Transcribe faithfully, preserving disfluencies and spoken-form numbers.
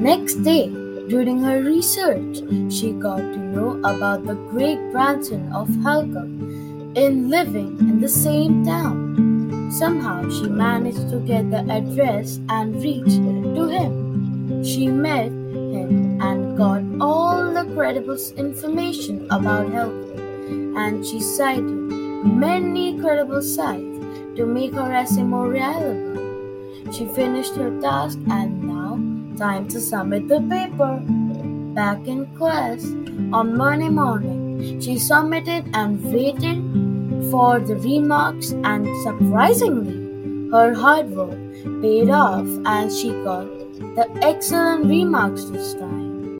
Next day, during her research, she got to know about the great grandson of Helga in living in the same town. Somehow she managed to get the address and reach to him. She met him and got all the credible information about Helga, and she cited many credible sites to make her essay more reliable. She finished her task and now time to submit the paper. Back in class on Monday morning, she submitted and waited for the remarks, and surprisingly, her hard work paid off as she got the excellent remarks this time.